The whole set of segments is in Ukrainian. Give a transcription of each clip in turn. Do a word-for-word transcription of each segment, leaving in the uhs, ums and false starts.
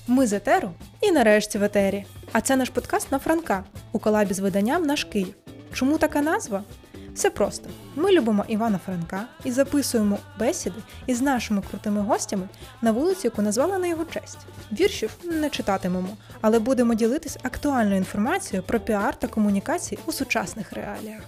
Ми з етеру і нарешті в етері. А це наш подкаст на Франка у колабі з виданням «Наш Київ». Чому така назва? Все просто. Ми любимо Івана Франка і записуємо бесіди із нашими крутими гостями на вулицю, яку назвали на його честь. Віршів не читатимемо, але будемо ділитись актуальною інформацією про піар та комунікації у сучасних реаліях.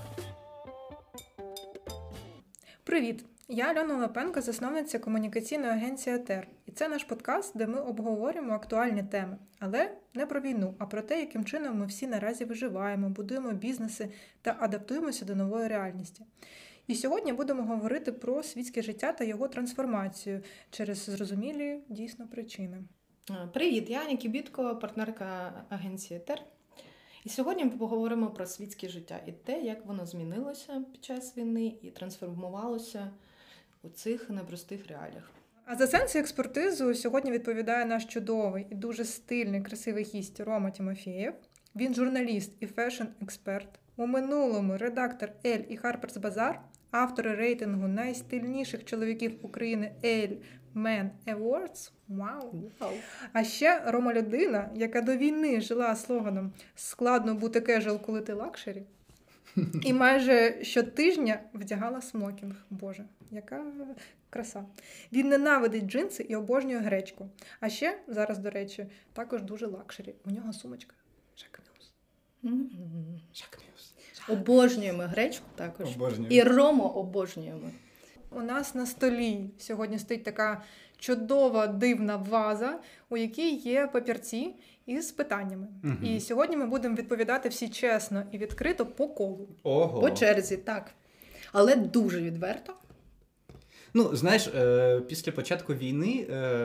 Привіт! Я Альона Лапенко, засновниця комунікаційної агенції «Етер». І це наш подкаст, де ми обговорюємо актуальні теми. Але не про війну, а про те, яким чином ми всі наразі виживаємо, будуємо бізнеси та адаптуємося до нової реальності. І сьогодні будемо говорити про світське життя та його трансформацію через зрозумілі, дійсно, причини. Привіт, я Аня Кібітко, партнерка агенції «Етер». І сьогодні ми поговоримо про світське життя і те, як воно змінилося під час війни і трансформувалося у цих непростих реаліях. А за сенс і експертизу сьогодні відповідає наш чудовий і дуже стильний, красивий гість Рома Тімофєєв. Він журналіст і фешн-експерт. У минулому редактор «Ель» і Harper's Bazaar, автори рейтингу найстильніших чоловіків України «Ель Men Awards». Вау! Wow. А ще Рома людина, яка до війни жила слоганом «Складно бути кежуал, коли ти лакшері». І майже щотижня вдягала смокінг. Боже, яка краса. Він ненавидить джинси і обожнює гречку. А ще, зараз, до речі, також дуже лакшері. У нього сумочка Jacques Mus. Jacques Mus. Обожнюємо гречку також. Обожнюємо. І Рому обожнюємо. У нас на столі сьогодні стоїть така чудова, дивна ваза, у якій є папірці із питаннями. Угу. І сьогодні ми будемо відповідати всі чесно і відкрито по колу. Ого. По черзі, так. Але дуже відверто. Ну, знаєш, після початку війни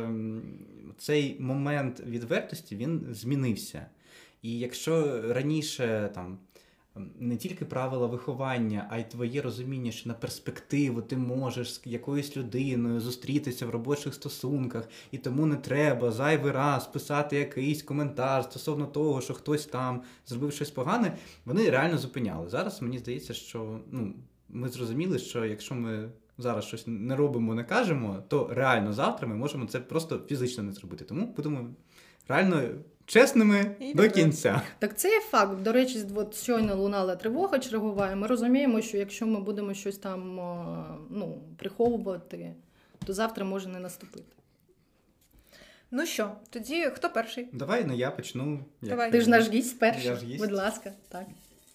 цей момент відвертості, він змінився. І якщо раніше там не тільки правила виховання, а й твоє розуміння, що на перспективу ти можеш з якоюсь людиною зустрітися в робочих стосунках, і тому не треба зайвий раз писати якийсь коментар стосовно того, що хтось там зробив щось погане, вони реально зупиняли. Зараз мені здається, що ну, ми зрозуміли, що якщо ми зараз щось не робимо, не кажемо, то реально завтра ми можемо це просто фізично не зробити. Тому будемо реально чесними і до кінця. Так це є факт. До речі, от щойно лунала тривога чергова, і ми розуміємо, що якщо ми будемо щось там ну, приховувати, то завтра може не наступити. Ну що, тоді хто перший? Давай, ну я почну. Давай. Ти ж наш гість перший. Я ж гість. Будь ласка, так.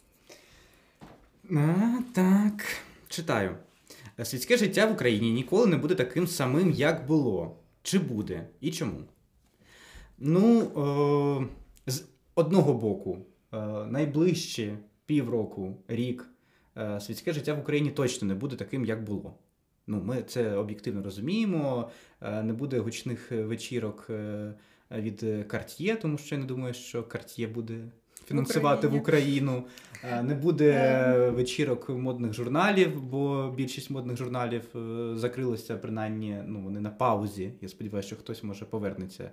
А, так, читаю. Світське життя в Україні ніколи не буде таким самим, як було. Чи буде? І чому? Ну, о, з одного боку, о, найближчі півроку, рік, о, світське життя в Україні точно не буде таким, як було. Ну, ми це об'єктивно розуміємо. О, не буде гучних вечірок від Cartier, тому що я не думаю, що Cartier буде фінансувати в Україну. Не буде вечірок модних журналів, бо більшість модних журналів закрилося, принаймні, ну, вони на паузі. Я сподіваюся, що хтось, може, повернеться.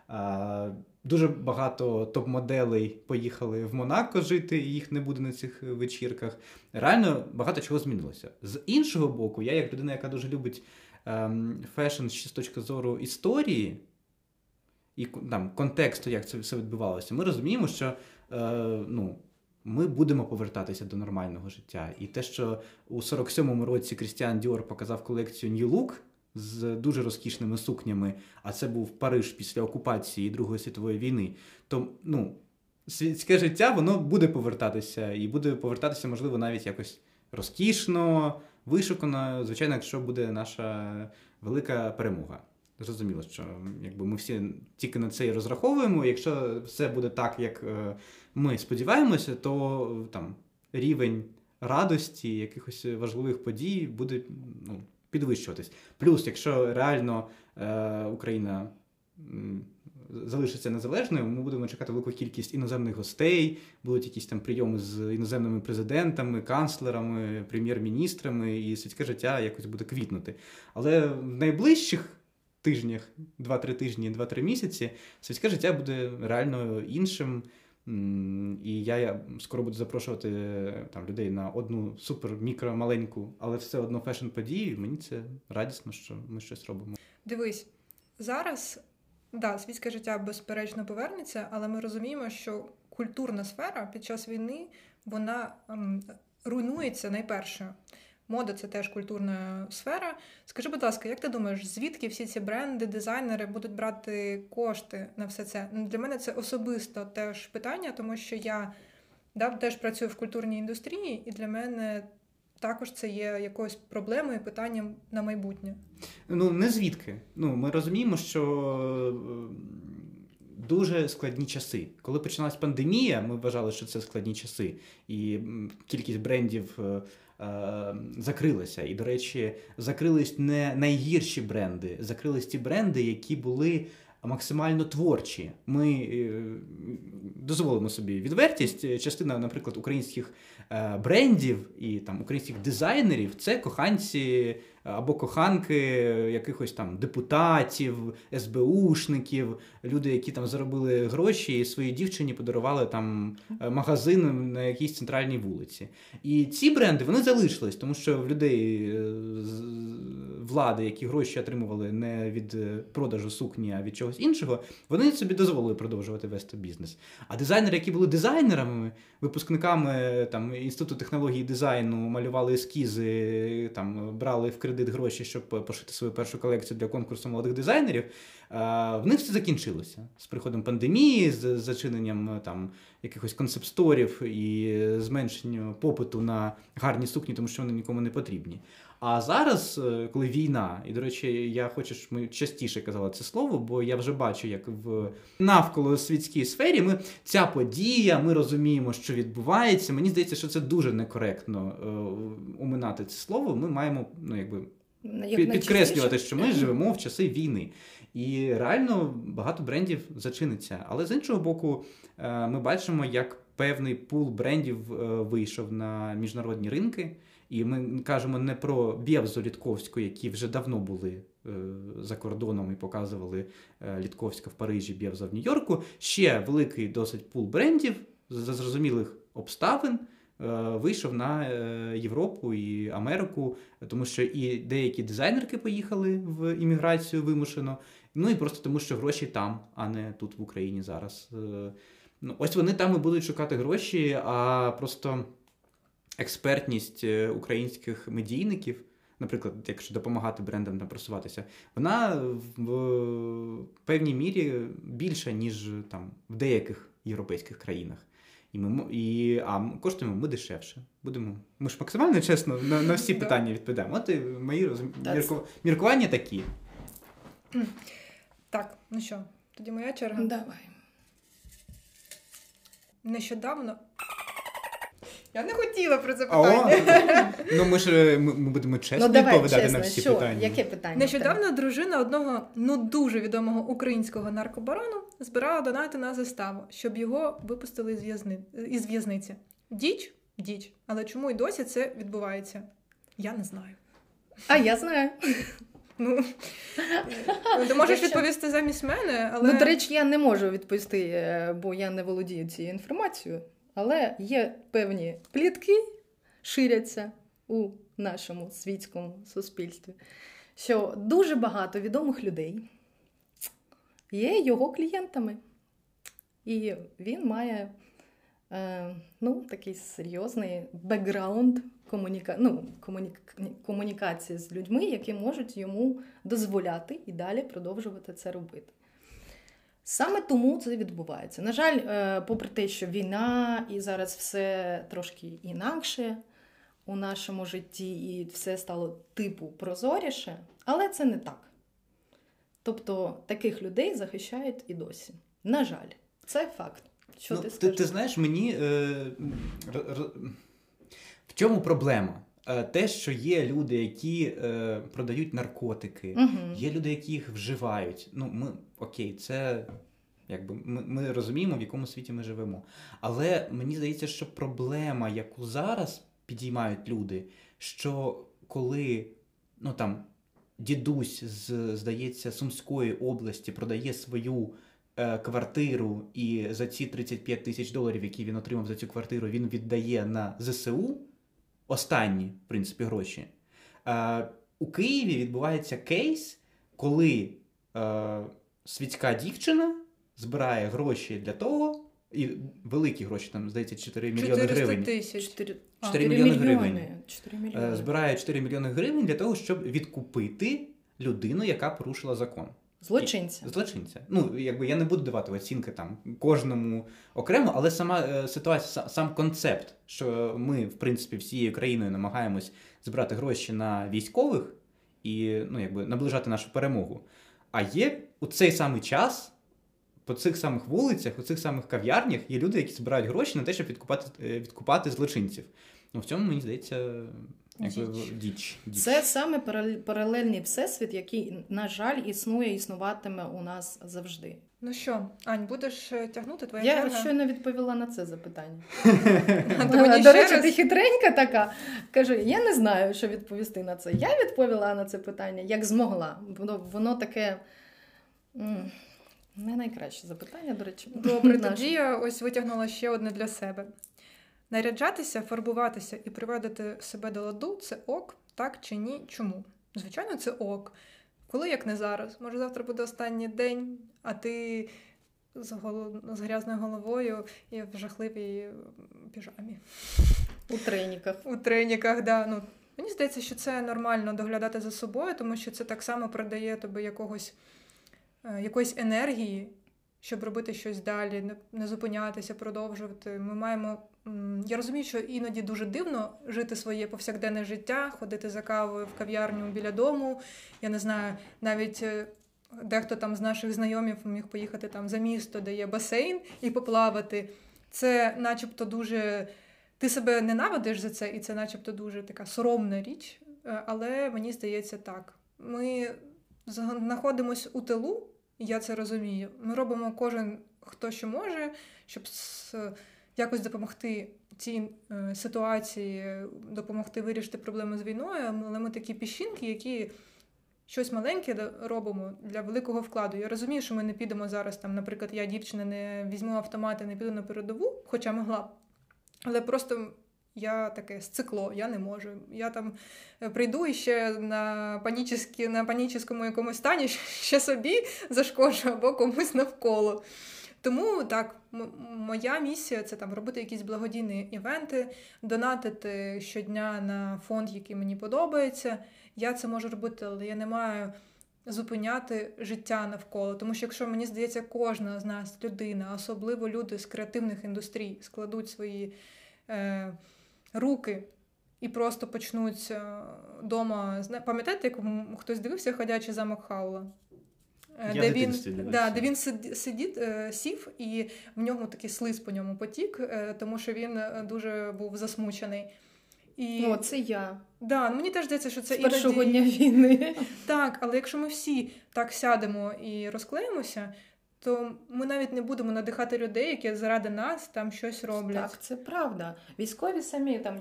Дуже багато топ-моделей поїхали в Монако жити, і їх не буде на цих вечірках. Реально багато чого змінилося. З іншого боку, я як людина, яка дуже любить фешн з точки зору історії і там, контексту, як це все відбувалося, ми розуміємо, що ну, ми будемо повертатися до нормального життя. І те, що у сорок сьомому році Крістіан Діор показав колекцію New Look з дуже розкішними сукнями, а це був Париж після окупації Другої світової війни, то, ну, світське життя, воно буде повертатися, і буде повертатися, можливо, навіть якось розкішно, вишукано, звичайно, якщо буде наша велика перемога. Зрозуміло, що якби, ми всі тільки на це і розраховуємо. Якщо все буде так, як е, ми сподіваємося, то там рівень радості, якихось важливих подій буде ну, підвищуватись. Плюс, якщо реально е, Україна м, залишиться незалежною, ми будемо чекати велику кількість іноземних гостей, будуть якісь там прийоми з іноземними президентами, канцлерами, прем'єр-міністрами, і світське життя якось буде квітнути. Але в найближчих тижнях, два-три тижні, два-три місяці, світське життя буде реально іншим. І я скоро буду запрошувати там, людей на одну супер-мікро-маленьку, але все одно фешн-подію. Мені це радісно, що ми щось робимо. Дивись, зараз Да, світське життя безперечно повернеться, але ми розуміємо, що культурна сфера під час війни, вона ем, руйнується найперше. Мода – це теж культурна сфера. Скажи, будь ласка, як ти думаєш, звідки всі ці бренди, дизайнери будуть брати кошти на все це? Для мене це особисто теж питання, тому що я да, теж працюю в культурній індустрії, і для мене також це є якоюсь проблемою, питанням на майбутнє. Ну, не звідки. Ну, ми розуміємо, що дуже складні часи. Коли почалась пандемія, ми вважали, що це складні часи. І кількість брендів е, е, закрилася. І, до речі, закрились не найгірші бренди, закрились ті бренди, які були максимально творчі. Ми е, дозволимо собі відвертість. Частина, наприклад, українських е, брендів і там українських дизайнерів – це коханці або коханки якихось там депутатів, ес бе ушників, люди, які там заробили гроші і своїй дівчині подарували там магазин на якійсь центральній вулиці. І ці бренди, вони залишились, тому що в людей з влади, які гроші отримували не від продажу сукні, а від чогось іншого, вони собі дозволили продовжувати вести бізнес. А дизайнери, які були дизайнерами, випускниками там Інституту технології дизайну, малювали ескізи, там брали в кредит гроші, щоб пошити свою першу колекцію для конкурсу молодих дизайнерів, в них все закінчилося. З приходом пандемії, з зачиненням там якихось концепт-сторів і зменшенням попиту на гарні сукні, тому що вони нікому не потрібні. А зараз, коли війна, і, до речі, я хочу, щоб ми частіше казали це слово, бо я вже бачу, як в навколо світській сфері ми, ця подія, ми розуміємо, що відбувається. Мені здається, що це дуже некоректно е, уминати це слово. Ми маємо, ну, якби, під, підкреслювати, що ми живемо в часи війни. І реально багато брендів зачиниться. Але з іншого боку, е, ми бачимо, як певний пул брендів е, вийшов на міжнародні ринки. І ми кажемо не про Бєвзу Літковську, які вже давно були е, за кордоном і показували е, Літковська в Парижі, Бєвза в Нью-Йорку. Ще великий досить пул брендів за зрозумілих обставин е, вийшов на е, Європу і Америку, тому що і деякі дизайнерки поїхали в імміграцію вимушено, ну і просто тому, що гроші там, а не тут в Україні зараз. Е, ну, ось вони там і будуть шукати гроші, а просто експертність українських медійників, наприклад, якщо допомагати брендам там просуватися, вона в певній мірі більша, ніж там в деяких європейських країнах. І ми, і, а коштуємо ми дешевше. Будемо, ми ж максимально чесно на, на всі питання відповідаємо. От і мої роз... мірку... міркування такі. Так, ну що, тоді моя черга? Давай. Нещодавно... Я не хотіла про це питання. О, ну ми ж ми, ми будемо чесно ну, давай, відповідати чесно, на всі що? питання. Яке питання? Нещодавно дружина одного, ну, дуже відомого українського наркобарону збирала донати на заставу, щоб його випустили із, в'язни... із в'язниці. Діч? Діч. Але чому і досі це відбувається? Я не знаю. А я знаю. Ну, ти можеш відповісти замість мене, але... Ну, до речі, я не можу відповісти, бо я не володію цією інформацією. Але є певні плітки, ширяться у нашому світському суспільстві, що дуже багато відомих людей є його клієнтами. І він має е, ну, такий серйозний бекграунд комуніка... ну, комуніка... комунікації з людьми, які можуть йому дозволяти і далі продовжувати це робити. Саме тому це відбувається. На жаль, попри те, що війна і зараз все трошки інакше у нашому житті і все стало типу прозоріше, але це не так. Тобто таких людей захищають і досі. На жаль, це факт. Що ну, ти скажеш? скажеш? Ти, ти знаєш, мені е, р, р, в чому проблема? Те, що є люди, які е, продають наркотики, угу. є люди, які їх вживають. Ну, ми, окей, це, якби, ми, ми розуміємо, в якому світі ми живемо. Але мені здається, що проблема, яку зараз підіймають люди, що коли, ну, там, дідусь з, здається, Сумської області продає свою е, квартиру, і за ці тридцять п'ять тисяч доларів, які він отримав за цю квартиру, він віддає на зе се у, останні, в принципі, гроші. Е, у Києві відбувається кейс, коли е, світська дівчина збирає гроші для того, і великі гроші, там, здається, чотири мільйони гривень. чотириста тисяч. чотири чотири мільйони гривень. чотири мільйони. Збирає чотири мільйони гривень для того, щоб відкупити людину, яка порушила закон. Злочинця. І, злочинця. Ну, якби я не буду давати оцінки там кожному окремо, але сама е, ситуація, сам концепт, що ми, в принципі, всією країною намагаємось збирати гроші на військових і, ну, якби наближати нашу перемогу. А є у цей самий час по цих самих вулицях, у цих самих кав'ярнях є люди, які збирають гроші на те, щоб відкупати, відкупати злочинців. Ну, в цьому, мені здається, якби діч. діч. Це саме паралельний всесвіт, який, на жаль, існує, існуватиме у нас завжди. Ну що, Ань, будеш тягнути твоя Я черга? щойно відповіла на це запитання. Мені До ще речі, раз? ти хитренька така. Кажу, я не знаю, що відповісти на це. Я відповіла на це питання, як змогла. Воно, воно таке м, не найкраще запитання, до речі. Добре, наше. тоді я ось витягнула ще одне для себе. Наряджатися, фарбуватися і приводити себе до ладу – це ок, так чи ні? Чому? Звичайно, це ок. Коли, як не зараз? Може, завтра буде останній день, а ти з, гол... з грязною головою і в жахливій піжамі. У треніках. У треніках, да. Ну, мені здається, що це нормально доглядати за собою, тому що це так само придає тобі якогось, е, якоїсь енергії, щоб робити щось далі, не, не зупинятися, продовжувати. Ми маємо... М, я розумію, що іноді дуже дивно жити своє повсякденне життя, ходити за кавою в кав'ярню біля дому. Я не знаю, навіть... е, дехто там з наших знайомів міг поїхати там за місто, де є басейн, і поплавати. Це начебто дуже... Ти себе ненавидиш за це, і це начебто дуже така соромна річ, але мені здається так. Ми знаходимося у тилу, і я це розумію. Ми робимо кожен, хто що може, щоб якось допомогти цій ситуації, допомогти вирішити проблеми з війною, але ми такі піщинки, які щось маленьке робимо для великого вкладу. Я розумію, що ми не підемо зараз, там, наприклад, я, дівчина, не візьму автомат і не піду на передову, хоча могла б. Але просто я таке сцикло, я не можу. Я там прийду і ще на, панічні, на панічному якомусь стані ще собі зашкоджу або комусь навколо. Тому так, м- моя місія – це там робити якісь благодійні івенти, донатити щодня на фонд, який мені подобається. Я це можу робити, але я не маю зупиняти життя навколо. Тому що, якщо, мені здається, кожна з нас людина, особливо люди з креативних індустрій, складуть свої е, руки і просто почнуть вдома... Пам'ятаєте, як хтось дивився «Ходячий замок Хаула»? Я де він, да, де він сидів, сів, і в ньому такий слиз по ньому потік, тому що він дуже був засмучений. І... О, це я. Да, мені теж здається, що це з першого іноді... дня війни. Так, але якщо ми всі так сядемо і розклеїмося, то ми навіть не будемо надихати людей, які заради нас там щось роблять. Так, це правда. Військові самі, там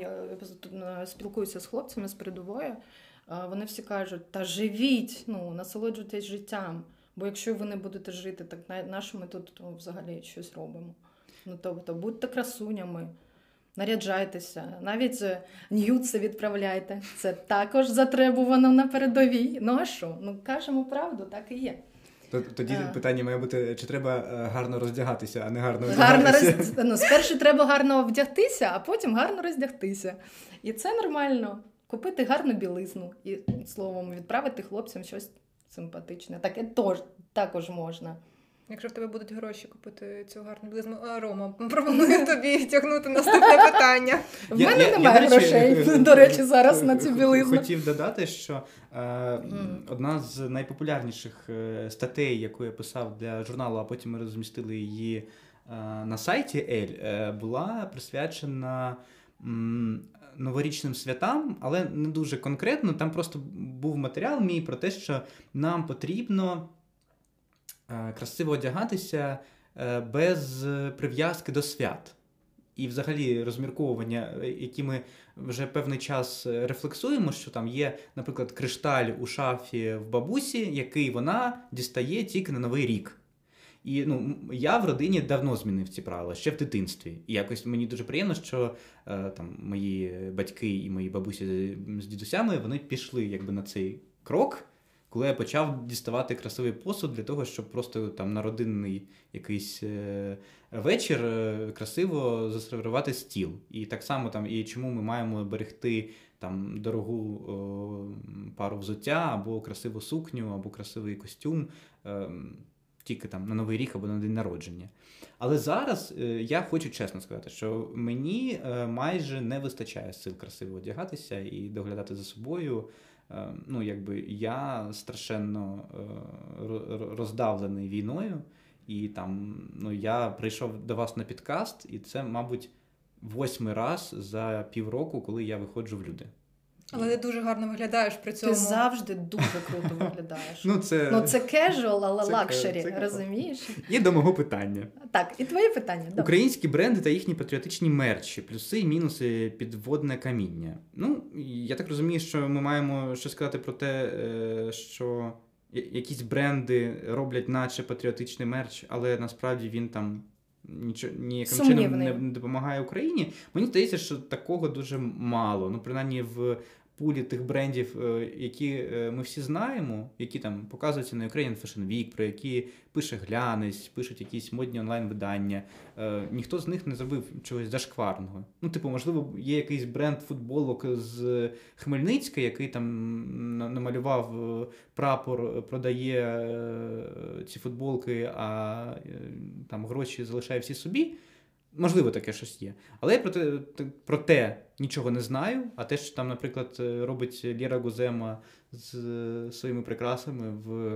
я спілкуюся з хлопцями з передової, вони всі кажуть, та живіть, ну, насолоджуйтесь життям. Бо якщо ви не будете жити, так на що ми тут то, взагалі щось робимо? Ну, тобто, будьте красунями, наряджайтеся, навіть нюци відправляйте. Це також затребувано на передовій. Ну, а що? Ну, кажемо правду, так і є. Тоді а. питання має бути, чи треба гарно роздягатися, а не гарно гарно роздягатися? Роз... Ну, спершу треба гарно вдягтися, а потім гарно роздягтися. І це нормально. Купити гарну білизну і, словом, відправити хлопцям щось симпатичне. Таке тож, також можна. Якщо в тебе будуть гроші купити цю гарну білизну, а, Рома, пропоную тобі тягнути наступне питання. В мене я, немає я, грошей, до речі, до речі, зараз на цю білизну. Хотів додати, що е, mm. одна з найпопулярніших статей, яку я писав для журналу, а потім ми розмістили її е, на сайті Ель, е, була присвячена м, новорічним святам, але не дуже конкретно. Там просто був матеріал мій про те, що нам потрібно красиво одягатися без прив'язки до свят. І взагалі розмірковування, які ми вже певний час рефлексуємо, що там є, наприклад, кришталь у шафі в бабусі, який вона дістає тільки на Новий рік. І ну, я в родині давно змінив ці правила, ще в дитинстві. І якось мені дуже приємно, що е, там мої батьки і мої бабусі з дідусями, вони пішли якби на цей крок, коли я почав діставати красивий посуд для того, щоб просто там на родинний якийсь вечір красиво засервірувати стіл. І так само там, і чому ми маємо берегти там дорогу о, пару взуття, або красиву сукню, або красивий костюм, е, тільки там на Новий рік або на день народження. Але зараз е, я хочу чесно сказати, що мені е, майже не вистачає сил красиво одягатися і доглядати за собою. Е, ну, якби я страшенно е, роздавлений війною, і там, ну, я прийшов до вас на підкаст, і це, мабуть, восьмий раз за півроку, коли я виходжу в люди. Але ти дуже гарно виглядаєш при цьому. Ти завжди дуже круто виглядаєш. Ну, це, ну, це casual, але це, лакшері, це, розумієш? І до мого питання. Так, і твоє питання. Добре. Українські бренди та їхні патріотичні мерчі, плюси і мінуси підводне каміння. Ну, я так розумію, що ми маємо щось сказати про те, що якісь бренди роблять наче патріотичний мерч, але насправді він там нічого, ніяким Сумнівний. чином не, не допомагає Україні. Мені здається, що такого дуже мало. Ну, принаймні, в пулі тих брендів, які ми всі знаємо, які там показуються на Ukrainian Fashion Week, про які пише глянець, пишуть якісь модні онлайн-видання. Ніхто з них не зробив чогось зашкварного. Ну, типу, можливо, є якийсь бренд футболок з Хмельницька, який там намалював прапор, продає ці футболки, а там гроші залишає всі собі. Можливо, таке щось є. Але я про те, про те нічого не знаю, а те, що там, наприклад, робить Лєра Гузема з своїми прикрасами в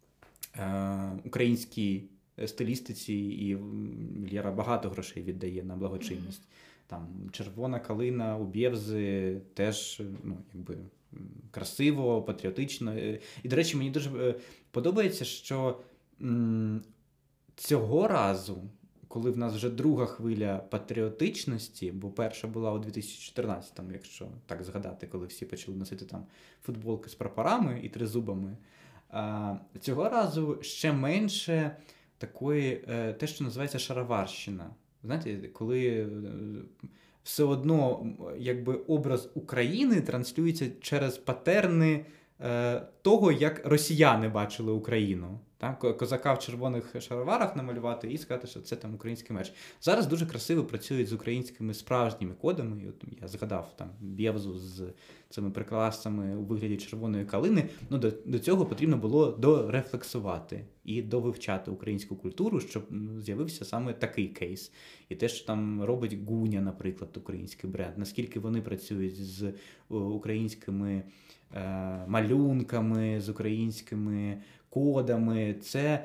е, українській стилістиці, і Лєра багато грошей віддає на благочинність. Там червона калина у Бєвзи теж, ну, якби, красиво, патріотично. І, до речі, мені дуже подобається, що м, цього разу, коли в нас вже друга хвиля патріотичності, бо перша була у дві тисячі чотирнадцятому, якщо так згадати, коли всі почали носити там футболки з прапорами і тризубами, а, цього разу ще менше такої, те, що називається шароварщина. Знаєте, коли все одно якби образ України транслюється через патерни е, того, як росіяни бачили Україну. Так? Козака в червоних шароварах намалювати і сказати, що це там український мерч. Зараз дуже красиво працюють з українськими справжніми кодами. І от я згадав там Бєвзу з цими прикрасами у вигляді червоної калини. Ну, до, до цього потрібно було дорефлексувати і довивчати українську культуру, щоб з'явився саме такий кейс. І те, що там робить Гуня, наприклад, український бренд, наскільки вони працюють з українськими е, малюнками, з українськими кодами, це,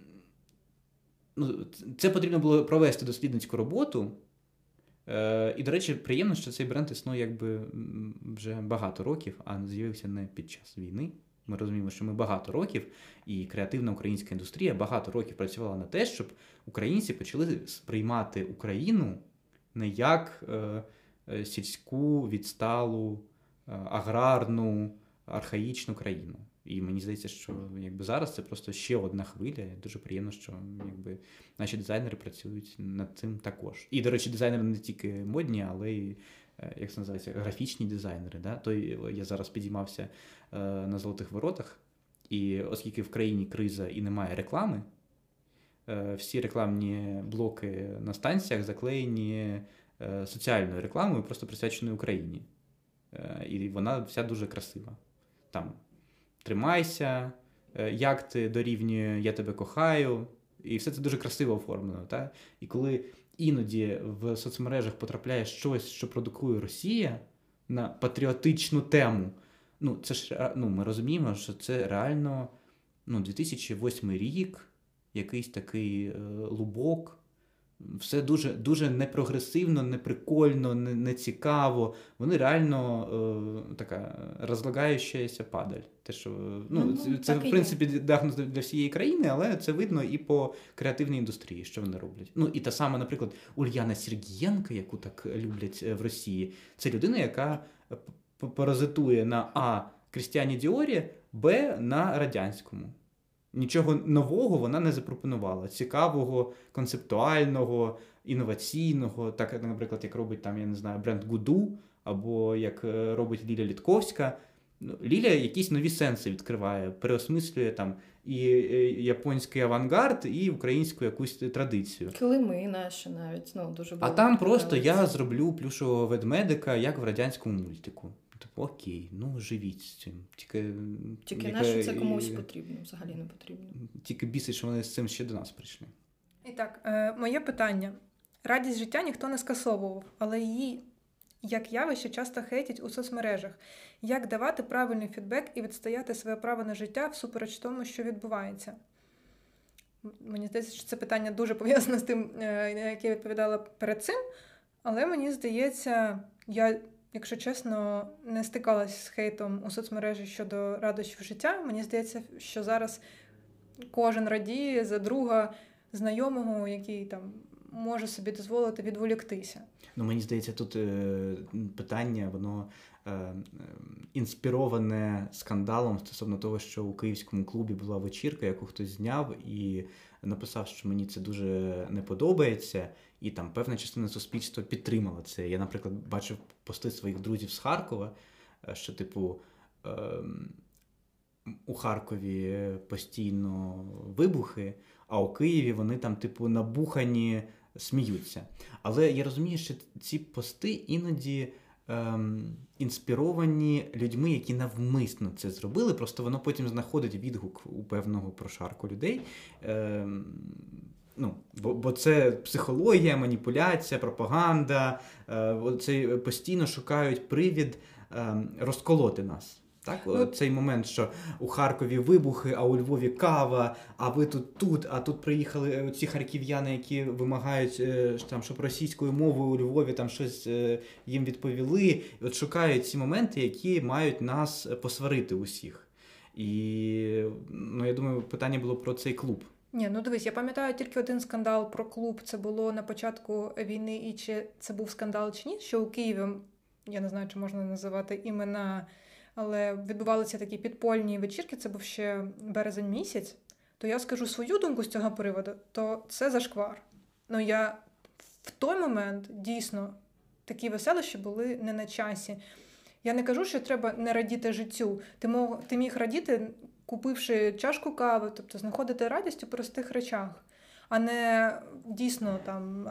ну, це потрібно було провести дослідницьку роботу. Е, і, до речі, приємно, що цей бренд існує якби вже багато років, а з'явився не під час війни. Ми розуміємо, що ми багато років, і креативна українська індустрія багато років працювала на те, щоб українці почали сприймати Україну не як е, е, сільську, відсталу, е, аграрну, архаїчну країну. І мені здається, що якби зараз це просто ще одна хвиля. Дуже приємно, що якби наші дизайнери працюють над цим також. І, до речі, дизайнери не тільки модні, але й, як це називається, графічні дизайнери. Да? То я зараз підіймався е, на Золотих Воротах, і оскільки в країні криза і немає реклами, е, всі рекламні блоки на станціях заклеєні е, соціальною рекламою, просто присвяченою Україні. Е, і вона вся дуже красива. Там тримайся, як ти дорівнює я тебе кохаю, і все це дуже красиво оформлено. Так? І коли іноді в соцмережах потрапляє щось, що продукує Росія на патріотичну тему, ну, це ж, ну, ми розуміємо, що це реально ну, дві тисячі восьмий рік, якийсь такий е, лубок, все дуже, дуже непрогресивно, неприкольно, не, не цікаво. Вони реально е, така розлагаючася падаль. Те, що, ну, mm-hmm, це, це в принципі, діагноз для всієї країни, але це видно і по креативній індустрії, що вони роблять. Ну, і та сама, наприклад, Ульяна Сергієнко, яку так люблять в Росії, це людина, яка паразитує на А. Крістіані Діорі, Б. на радянському. Нічого нового вона не запропонувала. Цікавого, концептуального, інноваційного, так, наприклад, як робить там, я не знаю, бренд Гуду, або як робить Ліля Літковська. ну, Ліля якісь нові сенси відкриває, переосмислює там і японський авангард, і українську якусь традицію. Килими наші навіть, ну, дуже А там просто я зроблю плюшового ведмедика, як в радянському мультику. Типу, окей, ну живіть з цим. Тільки, Тільки яка... нащо це комусь потрібно, взагалі не потрібно. Тільки бісить, що вони з цим ще до нас прийшли. І так, е, моє питання. Радість життя ніхто не скасовував, але її, як явище, часто хейтять у соцмережах. Як давати правильний фідбек і відстояти своє право на життя всупереч тому, що відбувається? Мені здається, що це питання дуже пов'язане з тим, на яке я відповідала перед цим, але мені здається, я, якщо чесно, не стикалась з хейтом у соцмережі щодо радощів життя. Мені здається, що зараз кожен радіє за друга, знайомого, який там може собі дозволити відволіктися. Ну, мені здається, тут е, питання, воно е, інспіроване скандалом стосовно того, що у київському клубі була вечірка, яку хтось зняв і написав, що мені це дуже не подобається, і там певна частина суспільства підтримала це. Я, наприклад, бачив пости своїх друзів з Харкова, що, типу, е, у Харкові постійно вибухи, а у Києві вони там, типу, набухані, сміються. Але я розумію, що ці пости іноді ем, інспіровані людьми, які навмисно це зробили, просто воно потім знаходить відгук у певного прошарку людей. Ем, ну, бо, бо це психологія, маніпуляція, пропаганда, е, це постійно шукають привід е, розколоти нас. Так, ну, цей момент, що у Харкові вибухи, а у Львові кава, а ви тут тут, а тут приїхали ці харків'яни, які вимагають, там, щоб російською мовою у Львові там щось їм відповіли. І от шукають ці моменти, які мають нас посварити усіх. І, ну, я думаю, питання було про цей клуб. Ні, ну дивись, я пам'ятаю тільки один скандал про клуб, це було на початку війни, і чи це був скандал чи ні, що у Києві, я не знаю, чи можна називати імена, але відбувалися такі підпольні вечірки, це був ще березень місяць, то я скажу свою думку з цього приводу, то це зашквар. Ну, я в той момент дійсно такі веселища були не на часі. Я не кажу, що треба не радіти життю. Ти мог, ти міг радіти, купивши чашку кави, тобто знаходити радість у простих речах, а не дійсно там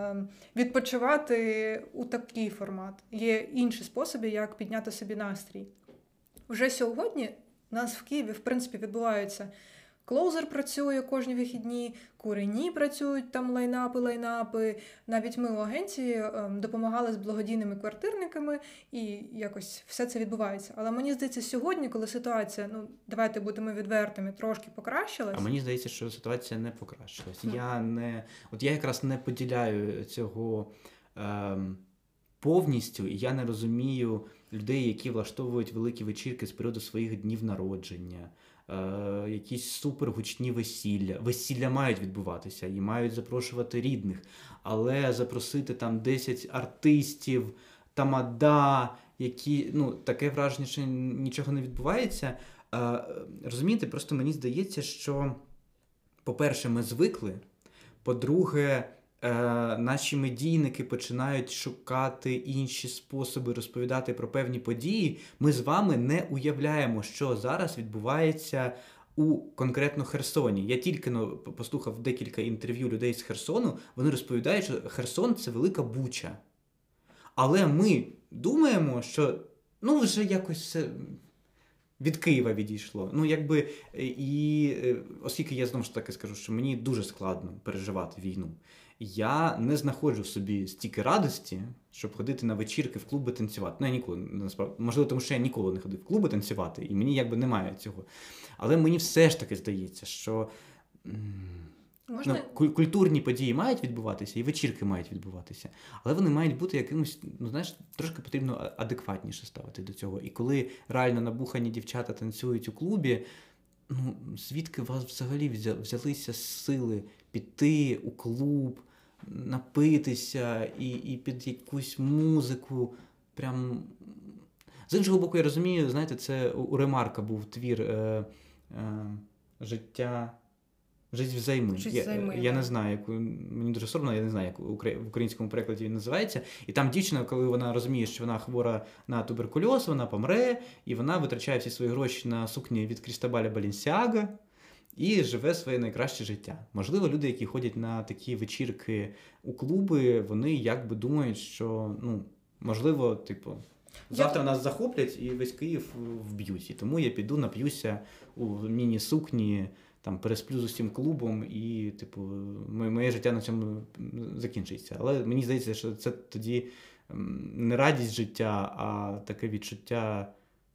відпочивати у такий формат. Є інші способи, як підняти собі настрій. Вже сьогодні у нас в Києві, в принципі, відбуваються. Клоузер працює кожні вихідні, курені працюють, там лайнапи, лайнапи. Навіть ми у агенції допомагали з благодійними квартирниками, і якось все це відбувається. Але мені здається, сьогодні, коли ситуація, ну, давайте будемо відвертими, трошки покращилась. А мені здається, що ситуація не покращилась. Mm. Я не, от я якраз не поділяю цього ем, повністю, і я не розумію людей, які влаштовують великі вечірки з приводу своїх днів народження, е, якісь супергучні весілля. Весілля мають відбуватися і мають запрошувати рідних, але запросити там десять артистів, тамада, які, ну, таке враження, що нічого не відбувається. Е, розумієте, просто мені здається, що, по-перше, ми звикли, по-друге, Е, наші медійники починають шукати інші способи розповідати про певні події. Ми з вами не уявляємо, що зараз відбувається у конкретно Херсоні. Я тільки ну, послухав декілька інтерв'ю людей з Херсону, вони розповідають, що Херсон – це велика Буча. Але ми думаємо, що ну вже якось все від Києва відійшло. Ну, якби, і оскільки я знову ж таки скажу, що мені дуже складно переживати війну, я не знаходжу в собі стільки радості, щоб ходити на вечірки в клуби танцювати. Ну, я ніколи, насправді, можливо, тому що я ніколи не ходив в клуби танцювати, і мені якби немає цього. Але мені все ж таки здається, що Можна... ну, культурні події мають відбуватися, і вечірки мають відбуватися, але вони мають бути якимось, ну, знаєш, трошки потрібно адекватніше ставити до цього. І коли реально набухані дівчата танцюють у клубі, ну, звідки у вас взагалі взялися сили піти у клуб, напитися і, і під якусь музику прям... З іншого боку, я розумію, знаєте, це у Ремарка був твір е, е, «Життя Жить взаймы. Жить я, взаймы, я да. не знаю, як, мені дуже соромно, я не знаю, як в українському перекладі він називається. І там дівчина, коли вона розуміє, що вона хвора на туберкульоз, вона помре, і вона витрачає всі свої гроші на сукні від Крістобаля Балінсіага і живе своє найкраще життя. Можливо, люди, які ходять на такі вечірки у клуби, вони якби думають, що, ну, можливо, типу, завтра нас захоплять і весь Київ вб'ють. І тому я піду, нап'юся у міні-сукні, там, пересплю з усім клубом і, типу, моє життя на цьому закінчиться. Але мені здається, що це тоді не радість життя, а таке відчуття,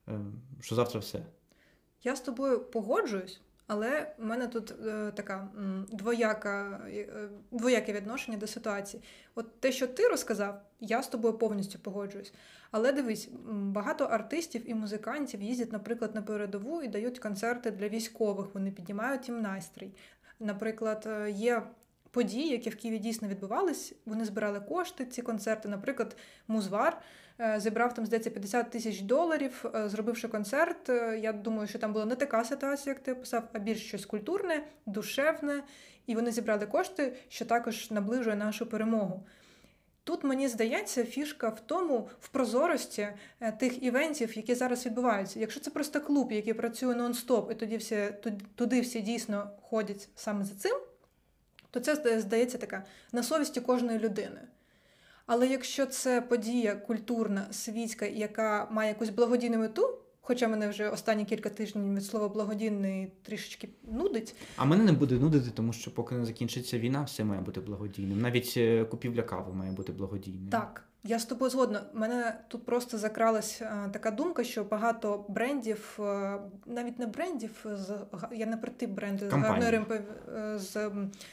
що завтра все. Я з тобою погоджуюсь, але в мене тут е, така м, двояка, е, двояке відношення до ситуації. От те, що ти розказав, я з тобою повністю погоджуюсь. Але дивись, багато артистів і музикантів їздять, наприклад, на передову і дають концерти для військових, вони піднімають їм настрій. Наприклад, є події, які в Києві дійсно відбувались, вони збирали кошти, ці концерти. Наприклад, Музвар зібрав там, здається, п'ятдесят тисяч доларів, зробивши концерт. Я думаю, що там була не така ситуація, як ти описав, а більш щось культурне, душевне. І вони зібрали кошти, що також наближує нашу перемогу. Тут, мені здається, фішка в тому, в прозорості тих івентів, які зараз відбуваються. Якщо це просто клуб, який працює нон-стоп, і тоді всі, туди всі дійсно ходять саме за цим, то це, здається, така на совісті кожної людини. Але якщо це подія культурна, світська, яка має якусь благодійну мету, хоча мене вже останні кілька тижнів від слова благодійний трішечки нудить. А мене не буде нудити, тому що поки не закінчиться війна, все має бути благодійним. Навіть купівля кави має бути благодійною. Так, я з тобою згодна. У мене тут просто закралась а, така думка, що багато брендів, а, навіть не брендів, з, я не про тип бренди, з гарною, з,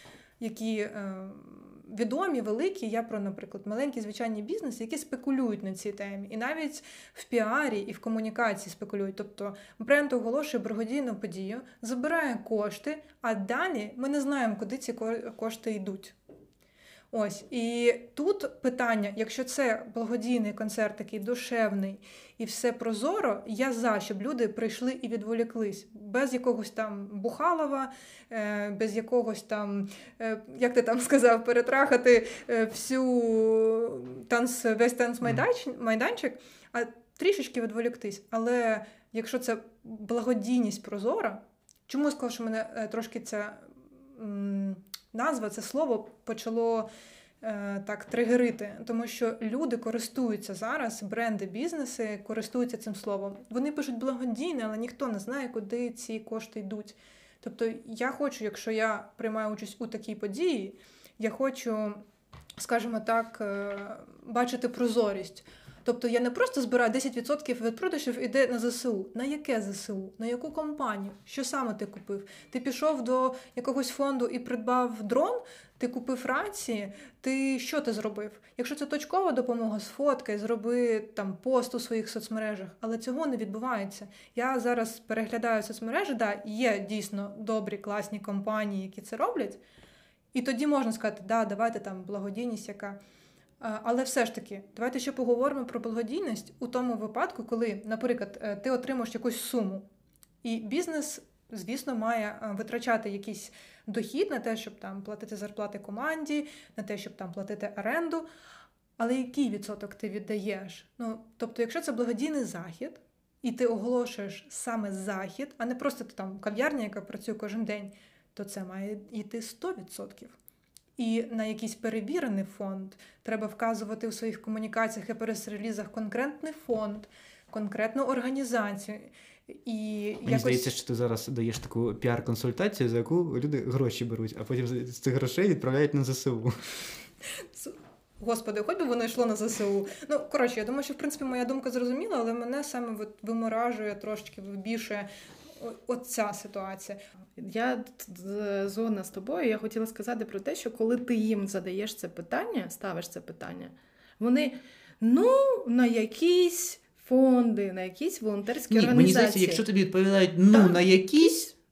які а, відомі, великі, я про, наприклад, маленькі звичайні бізнеси, які спекулюють на цій темі. І навіть в піарі і в комунікації спекулюють. Тобто бренд оголошує благодійну подію, забирає кошти, а далі ми не знаємо, куди ці кошти йдуть. Ось, і тут питання, якщо це благодійний концерт, такий душевний і все прозоро, я за, щоб люди прийшли і відволіклись. Без якогось там Бухалова, без якогось там, як ти там сказав, перетрахати всю танц, весь танцмайданчик, а трішечки відволіктись. Але якщо це благодійність прозора, чому я сказав, що мене трошки ця назва, це слово почало е, так тригерити, тому що люди користуються зараз, бренди, бізнеси користуються цим словом. Вони пишуть благодійне, але ніхто не знає, куди ці кошти йдуть. Тобто я хочу, якщо я приймаю участь у такій події, я хочу, скажімо так, е, бачити прозорість. Тобто я не просто збираю десять відсотків від продажів іде на зе се у. На яке зе се у? На яку компанію? Що саме ти купив? Ти пішов до якогось фонду і придбав дрон? Ти купив рації? Ти що ти зробив? Якщо це точкова допомога, сфоткай, зроби там пост у своїх соцмережах. Але цього не відбувається. Я зараз переглядаю соцмережі, да, є дійсно добрі, класні компанії, які це роблять. І тоді можна сказати, да, давайте там благодійність, яка... Але все ж таки, давайте ще поговоримо про благодійність у тому випадку, коли, наприклад, ти отримаєш якусь суму, і бізнес, звісно, має витрачати якийсь дохід на те, щоб там платити зарплати команді, на те, щоб там платити оренду. Але який відсоток ти віддаєш? Ну, тобто, якщо це благодійний захід, і ти оголошуєш саме захід, а не просто ти там кав'ярня, яка працює кожен день, то це має йти сто відсотків. І на якийсь перевірений фонд треба вказувати у своїх комунікаціях і прес-релізах конкретний фонд, конкретну організацію. І Мені якось... здається, що ти зараз даєш таку піар-консультацію, за яку люди гроші беруть, а потім з цих грошей відправляють на зе се у. Господи, хоч би воно йшло на зе се у. Ну, коротше, я думаю, що, в принципі, моя думка зрозуміла, але мене саме виморажує, трошки вибішує оця ситуація. Я згодна з тобою. Я хотіла сказати про те, що коли ти їм задаєш це питання, ставиш це питання, вони, ну, на якісь фонди, на якісь волонтерські Ні, організації. Мені здається, якщо тобі відповідають, ну, так. на якісь,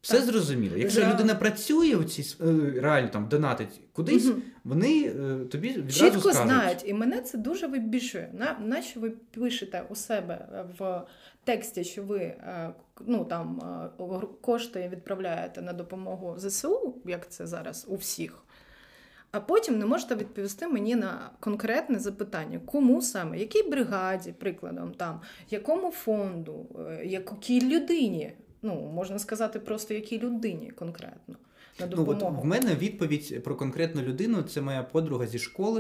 Все Так. зрозуміло. Якщо За- людина працює в цій с- е, реально там донатить кудись, Мгм. вони е, тобі відразу Чітко скажуть. знають, і мене це дуже вибішує. На, наче ви пишете у себе в тексті, що ви е, ну, там, е, кошти відправляєте на допомогу ЗСУ, як це зараз у всіх, а потім не можете відповісти мені на конкретне запитання. Кому саме? Якій бригаді, прикладом, там, якому фонду, е, якій людині? Ну, можна сказати просто, якій людині конкретно на Ну, допомогу. от в мене відповідь про конкретну людину – це моя подруга зі школи,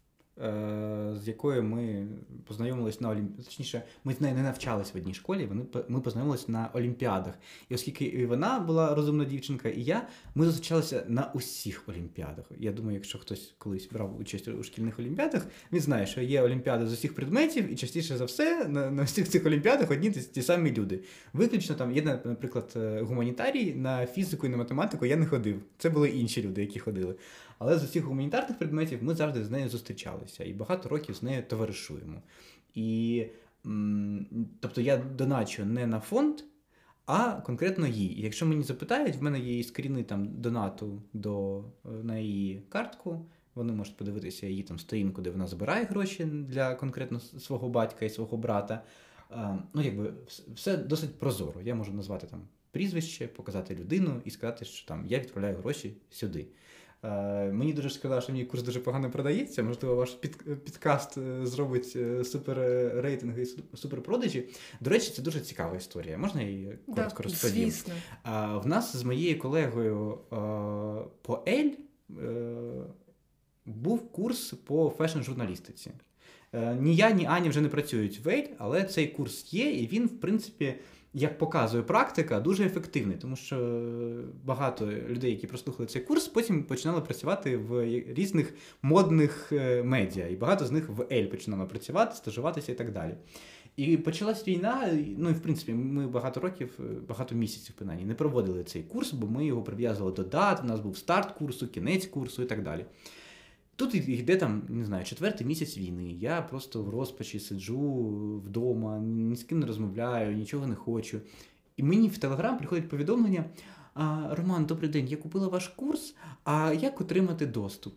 е- з якою ми познайомились на Олімпіадах. Точніше, ми з нею не навчались в одній школі, вони, ми познайомились на Олімпіадах. І оскільки і вона була розумна дівчинка, і я, ми зустрічалися на усіх Олімпіадах. Я думаю, якщо хтось колись брав участь у шкільних Олімпіадах, він знає, що є Олімпіади з усіх предметів, і частіше за все на, на всіх цих Олімпіадах одні ті, ті самі люди. Виключно там є, наприклад, гуманітарій, на фізику і на математику я не ходив. Це були інші люди, які ходили. Але з усіх гуманітарних предметів ми завжди з нею зустрічалися і багато років з нею товаришуємо. І, м, тобто я доначу не на фонд, а конкретно їй. І якщо мені запитають, в мене є скріни там донату до, на її картку, вони можуть подивитися її там сторінку, де вона збирає гроші для конкретно свого батька і свого брата. А, ну, якби все досить прозоро. Я можу назвати там прізвище, показати людину і сказати, що там я відправляю гроші сюди. Uh, мені дуже шкода, що мій курс дуже погано продається. Можливо, ваш під, підкаст зробить супер рейтинги і супер продажі. До речі, це дуже цікава історія. Можна її коротко Да, розповім? звісно. Uh, в нас з моєю колегою uh, по Ель uh, був курс по фешн-журналістиці. Uh, ні я, ні Аня вже не працюють в Ель, але цей курс є, і він, в принципі, як показує практика, дуже ефективний, тому що багато людей, які прослухали цей курс, потім починали працювати в різних модних медіа, і багато з них в Ель починали працювати, стажуватися і так далі. І почалась війна, ну і в принципі ми багато років, багато місяців принаймні, не проводили цей курс, бо ми його прив'язували до дат, у нас був старт курсу, кінець курсу і так далі. Тут йде там, не знаю, четвертий місяць війни, я просто в розпачі сиджу вдома, ні з ким не розмовляю, нічого не хочу. І мені в Телеграм приходить повідомлення: «Роман, добрий день, я купила ваш курс, а як отримати доступ?»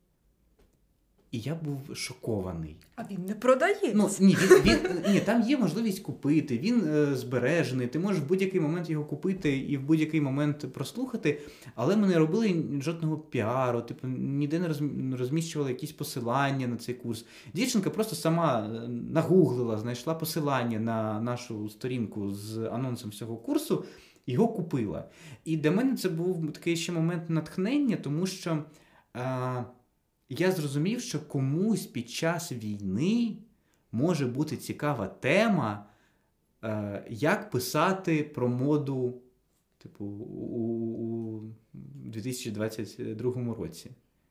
І я був шокований. А він не продається. Ну, ні, він, він, ні, там є можливість купити, він е, збережений, ти можеш в будь-який момент його купити і в будь-який момент прослухати, але ми не робили жодного піару, типу, ніде не розміщували якісь посилання на цей курс. Дівчинка просто сама нагуглила, знайшла посилання на нашу сторінку з анонсом всього курсу, його купила. І для мене це був такий ще момент натхнення, тому що е, я зрозумів, що комусь під час війни може бути цікава тема, е, як писати про моду, типу, у, у дві тисячі двадцять другому році.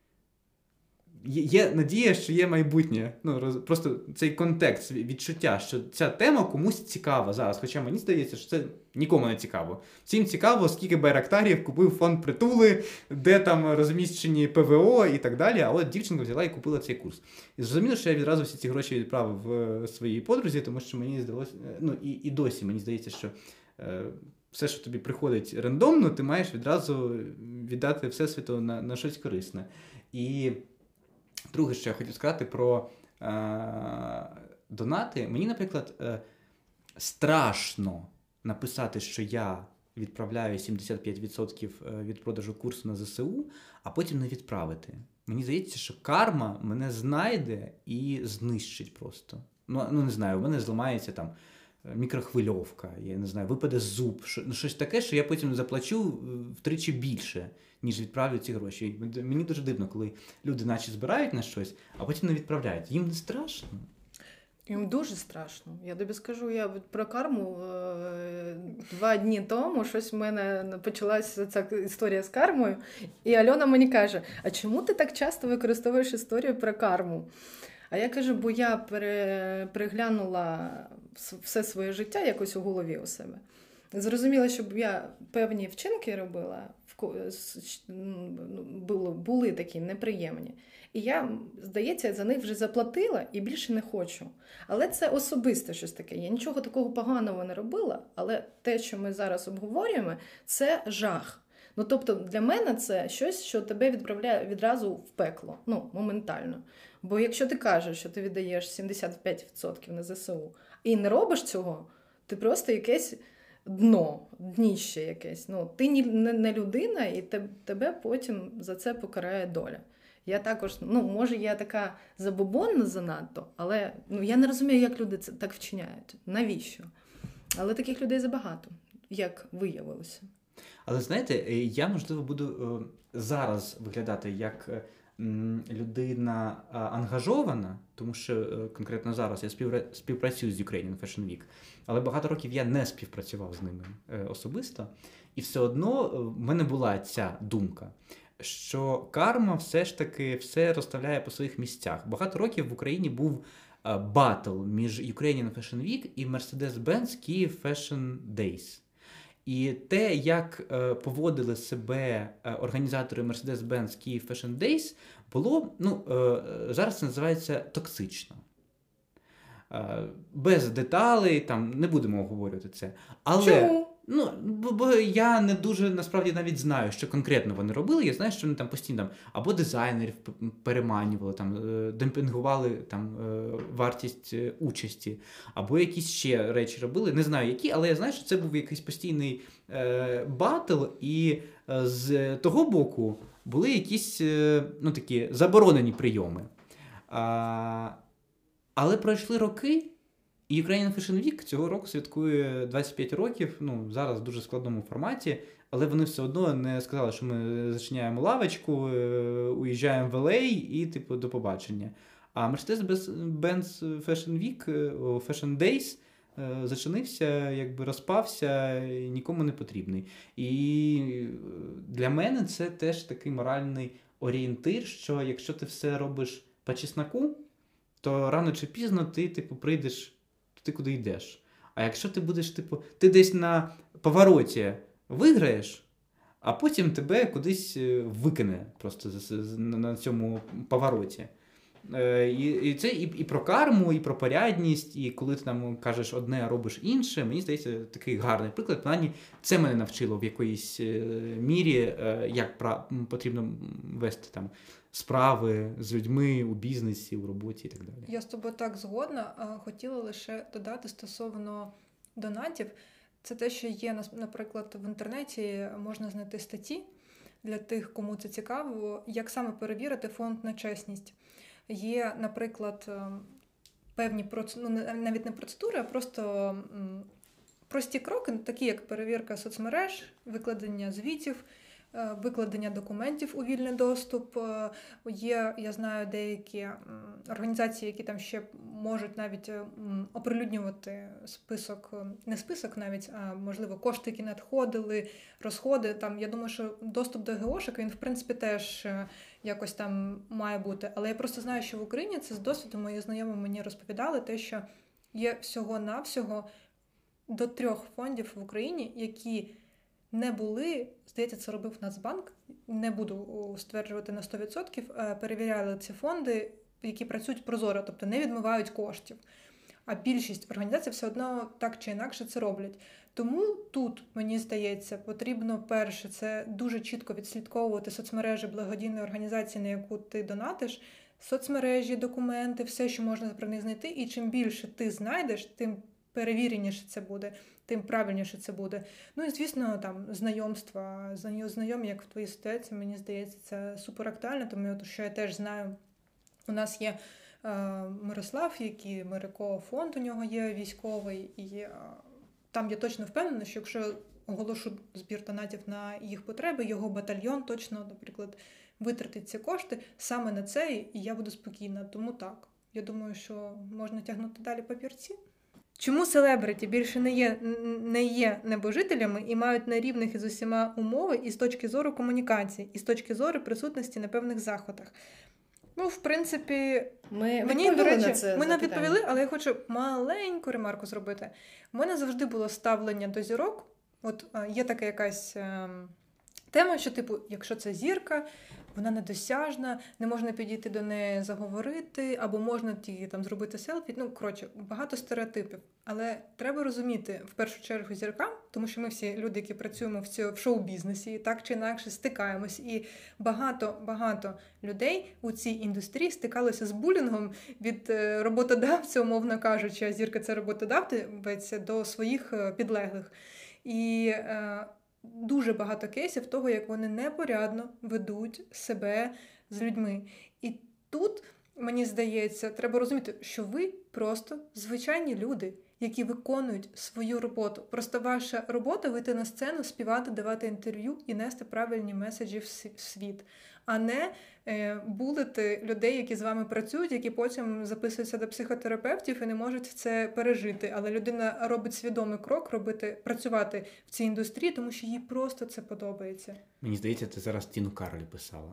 Є, є надія, що є майбутнє. Ну, роз, просто цей контекст, відчуття, що ця тема комусь цікава зараз. Хоча мені здається, що це нікому не цікаво. Всім цікаво, скільки байрактарів купив фонд Притули, де там розміщені ПВО і так далі. А от дівчинка взяла і купила цей курс. І зрозуміло, що я відразу всі ці гроші відправив своїй подрузі, тому що мені здалося, ну і, і досі мені здається, що е, все, що тобі приходить рандомно, ти маєш відразу віддати Всесвіту на, на щось корисне. І друге, що я хотів сказати про е, донати. Мені, наприклад, е, страшно написати, що я відправляю сімдесят п'ять відсотків від продажу курсу на ЗСУ, а потім не відправити. Мені здається, що карма мене знайде і знищить просто. Ну, ну не знаю, у мене зламається там мікрохвильовка, я не знаю, випаде зуб, що, ну, щось таке, що я потім заплачу втричі більше, ніж відправлю ці гроші. Мені дуже дивно, коли люди наче збирають на щось, а потім не відправляють. Їм не страшно? Їм дуже страшно. Я тобі скажу, я про карму е- два дні тому щось в мене почалася ця історія з кармою, і Альона мені каже, а чому ти так часто використовуєш історію про карму? А я кажу, бо я пере- переглянула все своє життя якось у голові у себе. Зрозуміла, щоб я певні вчинки робила були, були такі неприємні. І я, здається, за них вже заплатила і більше не хочу. Але це особисте щось таке. Я нічого такого поганого не робила, але те, що ми зараз обговорюємо, це жах. Ну, тобто, для мене це щось, що тебе відправляє відразу в пекло, ну, моментально. Бо якщо ти кажеш, що ти віддаєш сімдесят п'ять відсотків на зе се у і не робиш цього, ти просто якесь дно, дніще якесь. Ну, ти не людина, і тебе потім за це покарає доля. Я також, ну, може, я така забобонна занадто, але ну, я не розумію, як люди це так вчиняють. Навіщо? Але таких людей забагато, як виявилося. Але, знаєте, я, можливо, буду зараз виглядати як людина ангажована, тому що конкретно зараз я співпрацюю з Ukrainian Fashion Week, але багато років я не співпрацював з ними особисто, і все одно в мене була ця думка, що карма все ж таки все розставляє по своїх місцях. Багато років в Україні був батл між Ukrainian Fashion Week і Mercedes-Benz Kyiv Fashion Days. І те, як е, поводили себе е, організатори Mercedes-Benz Kyiv Fashion Days, було, ну, е, зараз це називається токсично. Е, без деталей, там, не будемо обговорювати це. Але, чому? Ну, бо, бо я не дуже, насправді, навіть знаю, що конкретно вони робили. Я знаю, що вони там постійно там, або дизайнерів переманювали, там, демпінгували там, вартість участі, або якісь ще речі робили. Не знаю, які, але я знаю, що це був якийсь постійний е, батл, і е, з того боку були якісь е, ну, такі заборонені прийоми. А, але пройшли роки, і Ukrainian Fashion Week цього року святкує двадцять п'ять років, ну, зараз в дуже складному форматі, але вони все одно не сказали, що ми зачиняємо лавочку, уїжджаємо в ел ей і, типу, до побачення. А Mercedes-Benz Fashion Week, Fashion Days зачинився, якби розпався, нікому не потрібний. І для мене це теж такий моральний орієнтир, що якщо ти все робиш по чесноку, то рано чи пізно ти, типу, прийдеш ти куди йдеш. А якщо ти будеш, типу, ти десь на повороті виграєш, а потім тебе кудись викине просто на цьому повороті. І це і, і про карму, і про порядність, і коли ти там кажеш одне, а робиш інше, мені здається, такий гарний приклад. Принаймні, це мене навчило в якоїсь мірі, як потрібно вести там справи з людьми у бізнесі, у роботі і так далі. Я з тобою так згодна. Хотіла лише додати стосовно донатів. Це те, що є, наприклад, в інтернеті можна знайти статті для тих, кому це цікаво, як саме перевірити фонд на чесність. Є, наприклад, певні, ну, навіть не процедури, а просто прості кроки, такі як перевірка соцмереж, викладення звітів, викладення документів у вільний доступ. Є, я знаю, деякі організації, які там ще можуть навіть оприлюднювати список, не список навіть, а, можливо, кошти, які надходили, розходи. Там, я думаю, що доступ до ГОшок, він, в принципі, теж якось там має бути. Але я просто знаю, що в Україні це з досвіду мої знайомі мені розповідали, те, що є всього-навсього до трьох фондів в Україні, які не були, здається, це робив Нацбанк, не буду стверджувати на сто відсотків, перевіряли ці фонди, які працюють прозоро, тобто не відмивають коштів. А більшість організацій все одно так чи інакше це роблять. Тому тут, мені здається, потрібно, перше, це дуже чітко відслідковувати соцмережі благодійної організації, на яку ти донатиш, соцмережі, документи, все, що можна про них знайти, і чим більше ти знайдеш, тим перевіреніше це буде, тим правильніше це буде. Ну і, звісно, там, знайомства, знайомі, як в твоїй ситуації, мені здається, це супер актуально, тому що я теж знаю, у нас є е, Мирослав, який Мирико фонд у нього є військовий, і е, там я точно впевнена, що якщо оголошу збір донатів на їх потреби, його батальйон точно, наприклад, витратить ці кошти саме на це, і я буду спокійна. Тому так, я думаю, що можна тягнути далі папірці. Чому селебриті більше не є, не є небожителями і мають на рівних із усіма умови і з точки зору комунікації, і з точки зору присутності на певних заходах? Ну, в принципі, ми мені, до речі, на це ми не відповіли, але я хочу маленьку ремарку зробити. У мене завжди було ставлення до зірок. От є така якась е, тема, що, типу, якщо це зірка, вона недосяжна, не можна підійти до неї заговорити, або можна тільки там зробити селфі. Ну, коротше, багато стереотипів. Але треба розуміти, в першу чергу, зіркам, тому що ми всі люди, які працюємо в, цьому, в шоу-бізнесі, так чи інакше стикаємось. І багато-багато людей у цій індустрії стикалися з булінгом від роботодавця, умовно кажучи, а зірка – це роботодавець, до своїх підлеглих. І е, дуже багато кейсів того, як вони непорядно ведуть себе з людьми. І тут, мені здається, треба розуміти, що ви просто звичайні люди, які виконують свою роботу. Просто ваша робота – вийти на сцену, співати, давати інтерв'ю і нести правильні меседжі в світ, а не е, булити людей, які з вами працюють, які потім записуються до психотерапевтів і не можуть це пережити. Але людина робить свідомий крок, робити, працювати в цій індустрії, тому що їй просто це подобається. Мені здається, ти зараз Тіну Кароль писала.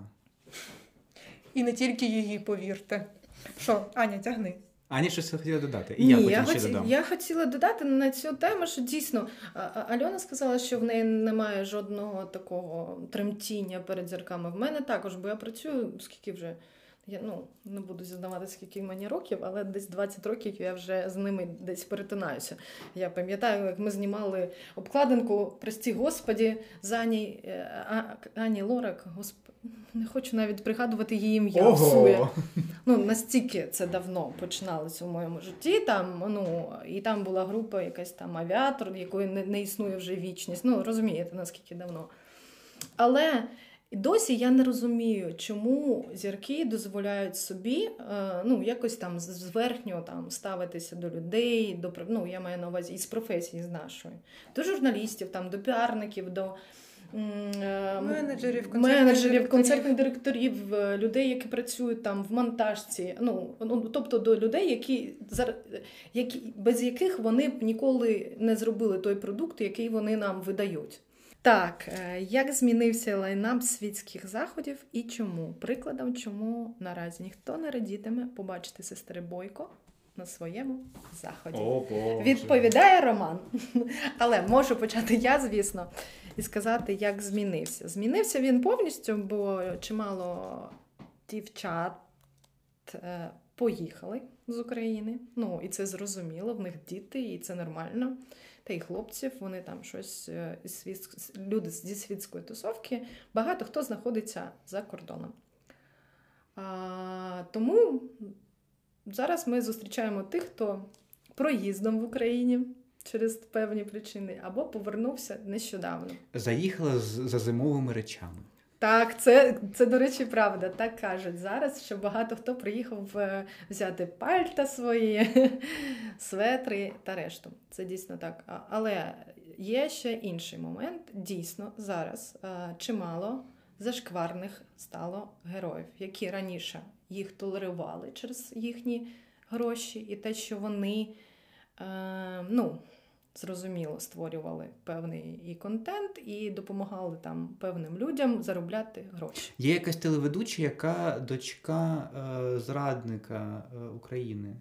І не тільки її, повірте. Що, Аня, тягни. Аня щось хотіла додати. І Ні, я потім я, ще хоті... додам. я хотіла додати на цю тему, що дійсно Альона сказала, що в неї немає жодного такого тремтіння перед зірками. В мене також, бо я працюю, скільки вже, я ну, не буду зізнавати, скільки мені років, але десь двадцять років я вже з ними десь перетинаюся. Я пам'ятаю, як ми знімали обкладинку, прості господі, з Ані, а, Ані Лорак, господи. Не хочу навіть пригадувати її ім'я. Ого! Ну, настільки це давно починалося в моєму житті. Там, ну, і там була група якась там Авіатор, якої не, не існує вже вічність. Ну, розумієте, наскільки давно. Але досі я не розумію, чому зірки дозволяють собі, е, ну, якось там зверхньо там ставитися до людей, до, ну, я маю на увазі із професії, з нашої, до журналістів, там, до піарників, до менеджерів, концертних, менеджерів, концертних директорів, людей, які працюють там в монтажці, ну, ну тобто до людей, які, які, без яких вони б ніколи не зробили той продукт, який вони нам видають. Так, як змінився лайнап світських заходів і чому? Прикладом, чому наразі ніхто не радітиме побачити сестри Бойко на своєму заході. О, Боже. Відповідає Роман. Але можу почати я, звісно, і сказати, як змінився. Змінився він повністю, бо чимало дівчат поїхали з України. Ну, і це зрозуміло, в них діти, і це нормально. Та й хлопців, вони там щось, люди зі світської тусовки, багато хто знаходиться за кордоном. А, тому зараз ми зустрічаємо тих, хто проїздом в Україні через певні причини, або повернувся нещодавно. Заїхала з, за зимовими речами. Так, це, це, до речі, правда. Так кажуть зараз, що багато хто приїхав взяти пальта свої, светри та решту. Це дійсно так. Але є ще інший момент. Дійсно, зараз чимало зашкварних стало героїв, які раніше їх толерували через їхні гроші і те, що вони, е, ну, зрозуміло, створювали певний і контент, і допомагали там певним людям заробляти гроші. Є якась телеведуча, яка дочка е, зрадника е, України.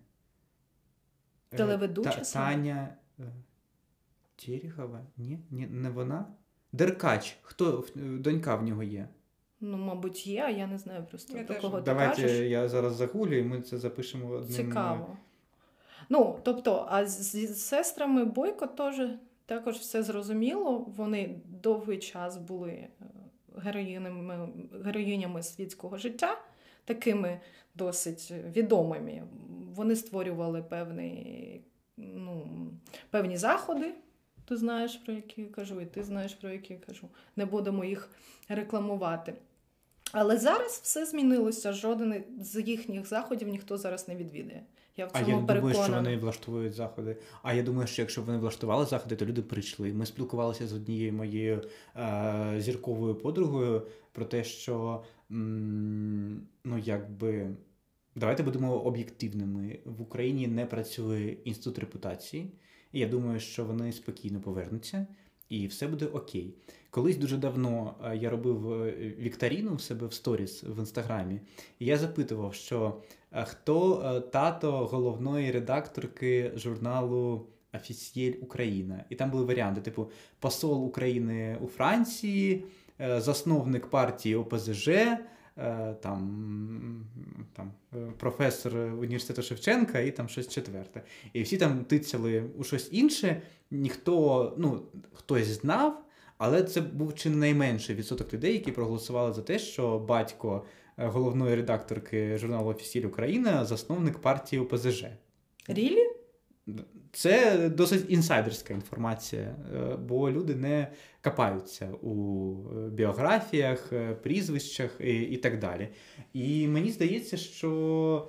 Телеведуча? Та, Таня е, Терехова? Ні? Ні, не вона? Деркач. Хто? Донька в нього є? Ну, мабуть, є, а я не знаю просто, Я про теж. кого ти Давайте кажеш. я зараз загуглю, і ми це запишемо одним. Цікаво. Ну, тобто, а з, з сестрами Бойко теж також все зрозуміло. Вони довгий час були героїнями, героїнями світського життя, такими досить відомими. Вони створювали певні, ну, певні заходи. Ти знаєш, про які я кажу, і ти знаєш, про які я кажу. Не будемо їх рекламувати. Але зараз все змінилося. Жоден з їхніх заходів ніхто зараз не відвідає. Я в цьому а я переконана. думаю, що вони влаштовують заходи. А я думаю, що якщо вони влаштували заходи, то люди прийшли. Ми спілкувалися з однією моєю е- зірковою подругою про те, що, м- ну, якби, давайте будемо об'єктивними. В Україні не працює інститут репутації. І я думаю, що вони спокійно повернуться, і все буде окей. Колись дуже давно я робив вікторину в себе в сторіс в Інстаграмі, і я запитував, що хто тато головної редакторки журналу «Офіцієль Україна». І там були варіанти, типу, посол України у Франції, засновник партії О Пе Зе Же, там, там професор університету Шевченка і там щось четверте. І всі там тицяли у щось інше, ніхто, ну, хтось знав, але це був чи не найменший відсоток людей, які проголосували за те, що батько головної редакторки журналу «Офіційна Україна» засновник партії О Пе Зе Же. Рілі? Це досить інсайдерська інформація, бо люди не копаються у біографіях, прізвищах і, і так далі. І мені здається, що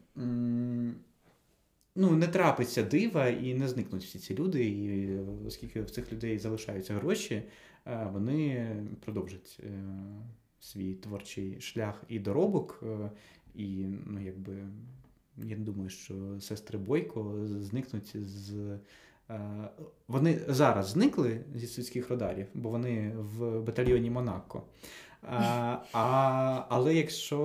ну, не трапиться дива і не зникнуть всі ці люди, і оскільки в цих людей залишаються гроші, вони продовжать свій творчий шлях і доробок, і, ну, якби, я не думаю, що сестри Бойко зникнуть з... Вони зараз зникли зі світських радарів, бо вони в батальйоні Монако. А, а, але якщо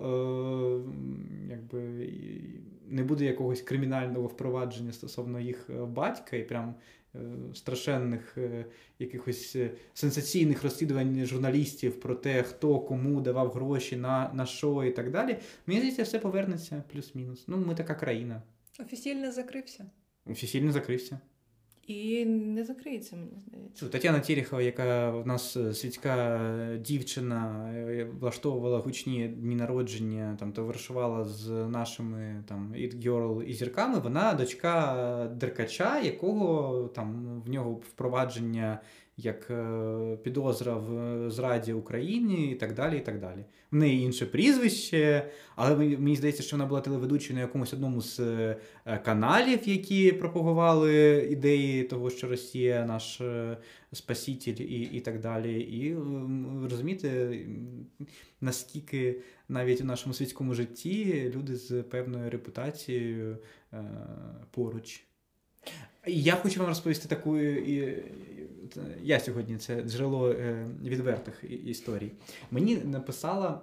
якби, не буде якогось кримінального впровадження стосовно їх батька і прям страшенних якихось сенсаційних розслідувань журналістів про те, хто кому давав гроші на, на що і так далі, мені здається, все повернеться плюс-мінус. Ну, ми така країна. Офіційно закрився. Офіційно закрився. І не закриється, мені здається. Тетяна Терехова, яка в нас світська дівчина, влаштовувала гучні дні народження, там, товаришувала з нашими там, It Girl і зірками, вона дочка Деркача, якого там, в нього впровадження як підозра в зраді Україні і так далі, і так далі. В неї інше прізвище, але мені здається, що вона була телеведучою на якомусь одному з каналів, які пропагували ідеї того, що Росія наш спаситель і, і так далі. І розумієте, наскільки навіть у нашому світському житті люди з певною репутацією е, поруч. Я хочу вам розповісти таку, я сьогодні це джерело відвертих історій. Мені написала,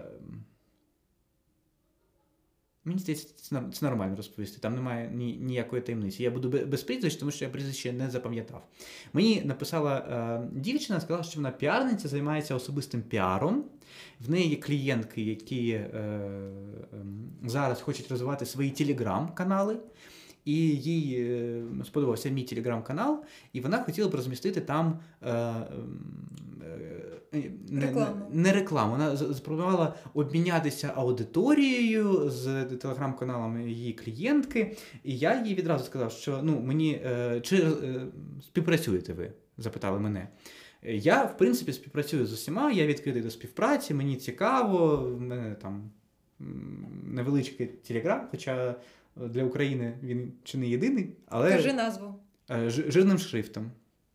мені здається, це нормально розповісти, там немає ніякої таємниці. Я буду без прізвищ, тому що я прізвище не запам'ятав. Мені написала дівчина, сказала, що вона піарниця, займається особистим піаром. В неї є клієнтки, які е, е, зараз хочуть розвивати свої телеграм-канали. І їй сподобався мій телеграм-канал, і вона хотіла б розмістити там е, е, не, рекламу. не рекламу. Вона запропонувала обмінятися аудиторією з телеграм-каналами її клієнтки. І я їй відразу сказав, що ну, мені е, чи е, співпрацюєте ви? Запитали мене. Я, в принципі, співпрацюю з усіма, я відкритий до співпраці, мені цікаво, в мене там невеличкий телеграм, хоча для України він чи не єдиний, але... Кажи назву. Жирним шрифтом.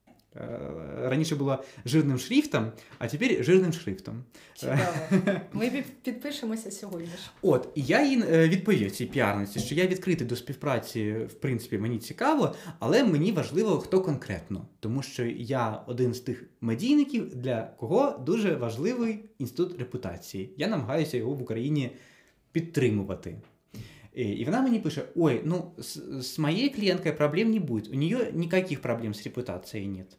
Раніше було жирним шрифтом, а тепер жирним шрифтом. Цікаво. Ми підпишемося сьогодні ж. От, і я їй відповів цій піарниці, що я відкритий до співпраці, в принципі, мені цікаво, але мені важливо, хто конкретно. Тому що я один з тих медійників, для кого дуже важливий інститут репутації. Я намагаюся його в Україні підтримувати. И она мне пишет: ой, ну с, с моей клиенткой проблем не будет, у нее никаких проблем с репутацией нет.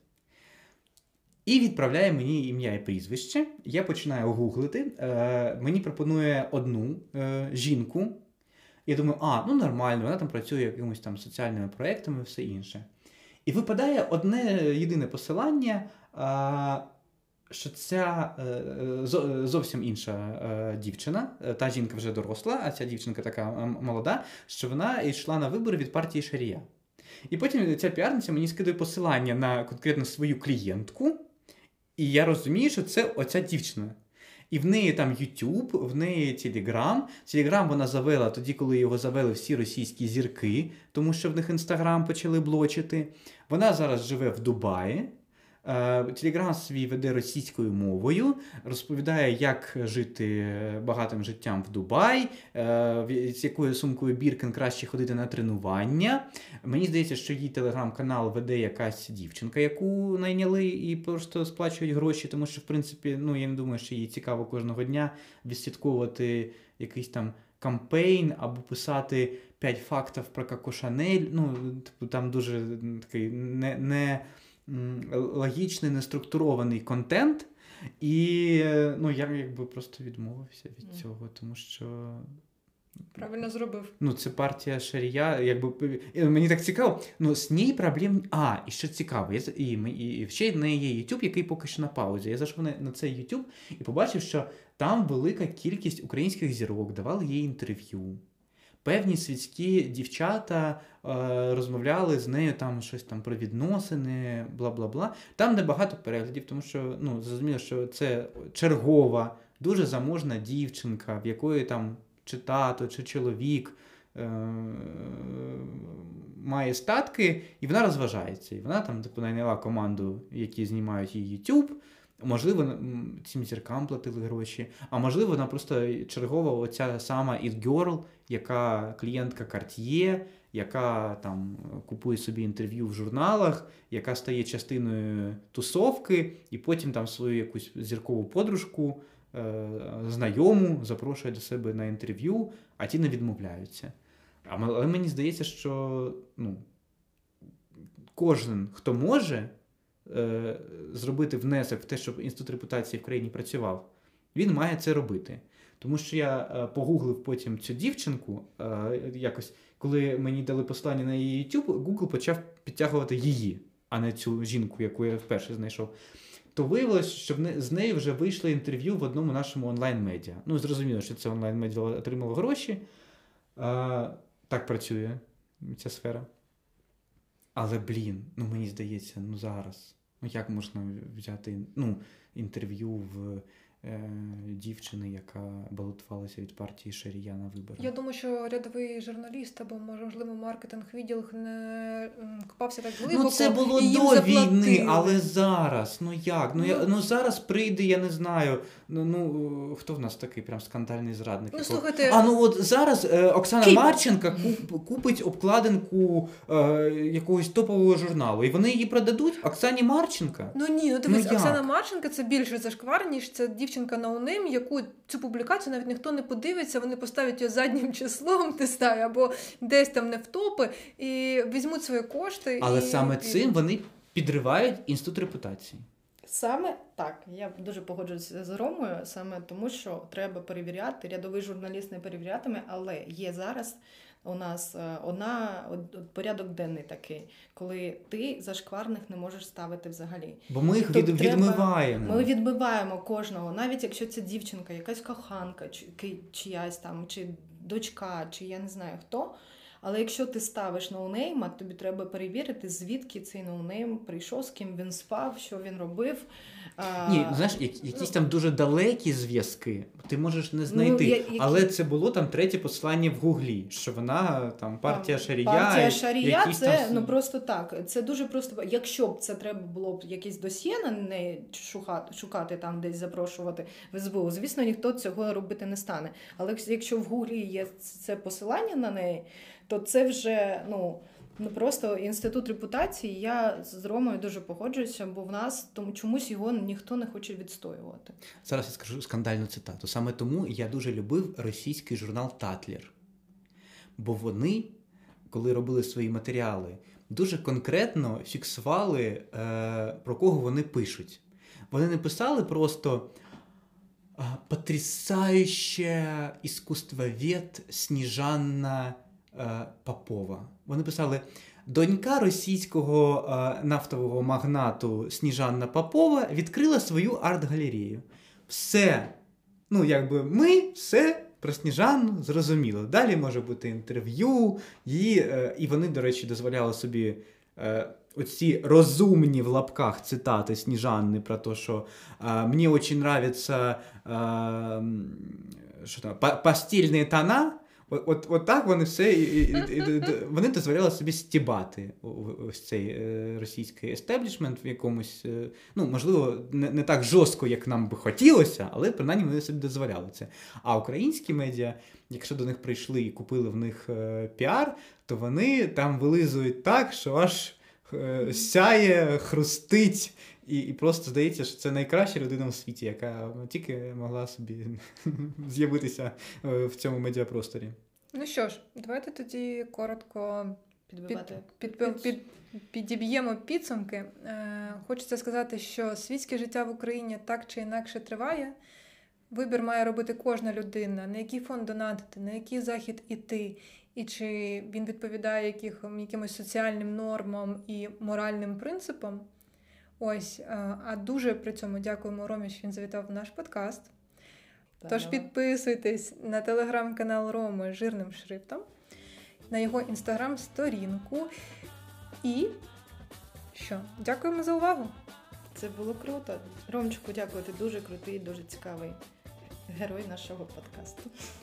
І відправляє мені ім'я і прізвище, я починаю гуглити, е, мені пропонує одну е, жінку, я думаю, а, ну нормально, вона там працює якимось там соціальними проектами і все інше. І випадає одне єдине посилання, е, що ця е, зовсім інша е, дівчина, та жінка вже доросла, а ця дівчинка така молода, що вона йшла на вибори від партії Шарія. І потім ця піарниця мені скидає посилання на конкретно свою клієнтку, і я розумію, що це оця дівчина. І в неї там YouTube, в неї Telegram. Telegram вона завела тоді, коли його завели всі російські зірки, тому що в них Instagram почали блочити. Вона зараз живе в Дубаї. Телеграм свій веде російською мовою, розповідає, як жити багатим життям в Дубаї, з якою сумкою Біркен краще ходити на тренування. Мені здається, що її телеграм-канал веде якась дівчинка, яку найняли і просто сплачують гроші, тому що, в принципі, ну, я не думаю, що їй цікаво кожного дня відслідковувати якийсь там кампейн або писати п'ять фактів про Коко Шанель. Ну, типу, там дуже такий не... не логічний, неструктурований контент, І ну, я якби просто відмовився від цього, тому що... Правильно зробив. Ну, це партія Шарія, якби, мені так цікаво, ну, з неї проблем, а, і що цікаво, я, і, і, і ще в неї є YouTube, який поки що на паузі, я зайшов на, на цей YouTube і побачив, що там велика кількість українських зірок, давали їй інтерв'ю, певні світські дівчата е, розмовляли з нею там щось там про відносини, бла-бла-бла, там небагато переглядів, тому що, ну, зрозуміло, що це чергова, дуже заможна дівчинка, в якої там чи тато, чи чоловік е- має статки, і вона розважається. І вона там типу, найняла команду, які знімають її YouTube. Можливо, цим зіркам платили гроші, а можливо, вона просто чергова оця сама It Girl, яка клієнтка Cartier, яка там купує собі інтерв'ю в журналах, яка стає частиною тусовки, і потім там свою якусь зіркову подружку, знайому запрошує до себе на інтерв'ю, а ті не відмовляються. Але мені здається, що ну, кожен, хто може е, зробити внесок в те, щоб інститут репутації в країні працював, він має це робити. Тому що я е, погуглив потім цю дівчинку, е, якось, коли мені дали послання на її YouTube, Google почав підтягувати її, а не цю жінку, яку я вперше знайшов. То виявилось, що з нею вже вийшло інтерв'ю в одному нашому онлайн-медіа. Ну, зрозуміло, що це онлайн-медіа отримало гроші. А, так працює ця сфера. Але, блін, ну мені здається, ну зараз, ну як можна взяти ну, інтерв'ю в е, дівчини, яка балотувалася від партії Шарія на виборах? Я думаю, що рядовий журналіст або, можливо, маркетинг-відділ не копався так глибоко. Ну це було і їм до заплатили. війни, але зараз, ну як? Ну, я, ну зараз прийде, я не знаю, ну, ну хто в нас такий прям скандальний зрадник? Ну, слухайте... А, ну от зараз е, Оксана Кип. Марченко куп, купить обкладинку е, якогось топового журналу, і вони її продадуть Оксані Марченко? Ну ні, ну дивись, ну, Оксана Марченко це більше зашквар, ніж це дівчинка ноунейм, яку цю публікацію навіть ніхто не подивиться, вони поставлять її заднім числом, ти знаю, або десь там не в топи, і візьмуть свої кошти. Але і... саме цим вони підривають інститут репутації. Саме так, я дуже погоджуюся з Ромою, саме тому, що треба перевіряти, рядовий журналіст не перевірятиме, але є зараз у нас одна, од, порядок денний такий, коли ти зашкварних не можеш ставити взагалі. Бо ми їх тобто від, треба, відмиваємо. Ми відмиваємо кожного, навіть якщо це дівчинка, якась коханка, чи, чиясь там, чи дочка, чи я не знаю хто. Але якщо ти ставиш ноунейма, тобі треба перевірити, звідки цей ноунейм прийшов, з ким він спав, що він робив. Ні, знаєш, якісь там дуже далекі зв'язки ти можеш не знайти. Ну, я, які... Але це було там третє послання в Гуглі, що вона там партія Шарія. Партія Шарія, це там... ну просто так. Це дуже просто. Якщо б це треба було б якесь досьє на неї шукати, шукати там десь запрошувати в ес бе у, звісно, ніхто цього робити не стане. Але якщо в Гуглі є це посилання на неї, то це вже, ну, ну просто інститут репутації. Я з Ромою дуже погоджуюся, бо в нас тому чомусь його ніхто не хоче відстоювати. Зараз я скажу скандальну цитату. Саме тому я дуже любив російський журнал «Татлер». Бо вони, коли робили свої матеріали, дуже конкретно фіксували, е, про кого вони пишуть. Вони не писали просто «потрясающая искусствовед Сніжанна Попова». Вони писали «Донька російського е, нафтового магнату Сніжанна Попова відкрила свою арт-галерею». Все. Ну, якби ми все про Сніжанну зрозуміло. Далі може бути інтерв'ю. Її, е, і вони, до речі, дозволяли собі е, оці розумні в лапках цитати Сніжанни про те, що е, «мені дуже подобаються е, що там, постільні тона». От, от, от так вони все, і, і, і, вони дозволяли собі стібати ось цей е, російський естеблішмент в якомусь, е, ну, можливо, не, не так жорстко, як нам би хотілося, але принаймні вони собі дозволяли це. А українські медіа, якщо до них прийшли і купили в них е, піар, то вони там вилизують так, що аж е, сяє, хрустить, і, і просто здається, що це найкраща людина у світі, яка тільки могла собі з'явитися в цьому медіапросторі. Ну що ж, давайте тоді коротко підбивати Під, під, під, підіб'ємо підсумки. Е, хочеться сказати, що світське життя в Україні так чи інакше триває. Вибір має робити кожна людина, на який фонд донатити, на який захід іти, і чи він відповідає яких, якимось соціальним нормам і моральним принципам. Ось, е, а дуже при цьому дякуємо Ромі, що він завітав в наш подкаст. Та, Тож давай. підписуйтесь на телеграм-канал Роми жирним шрифтом, на його інстаграм-сторінку. І що? Дякуємо за увагу! Це було круто. Ромчику, дякую, ти дуже крутий, дуже цікавий герой нашого подкасту.